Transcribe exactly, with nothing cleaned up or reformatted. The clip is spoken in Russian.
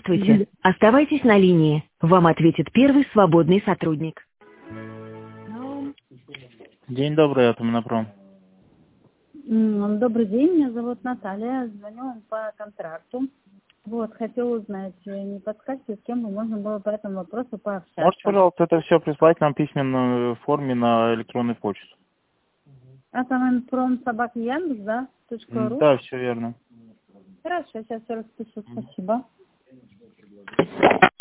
Здравствуйте. Оставайтесь на линии. Вам ответит первый свободный сотрудник. День добрый, Атомнопром. М, Добрый день, меня зовут Наталья, звоню вам по контракту. Вот, хотела узнать, э, не подскажете, с кем бы можно было по этому вопросу пообщаться. Можете, пожалуйста, это все прислать нам в письменной форме на электронную почту? Атомпром собака Яндекс, да? Точка М, ру. Да, все верно. Хорошо, сейчас все распишу, спасибо.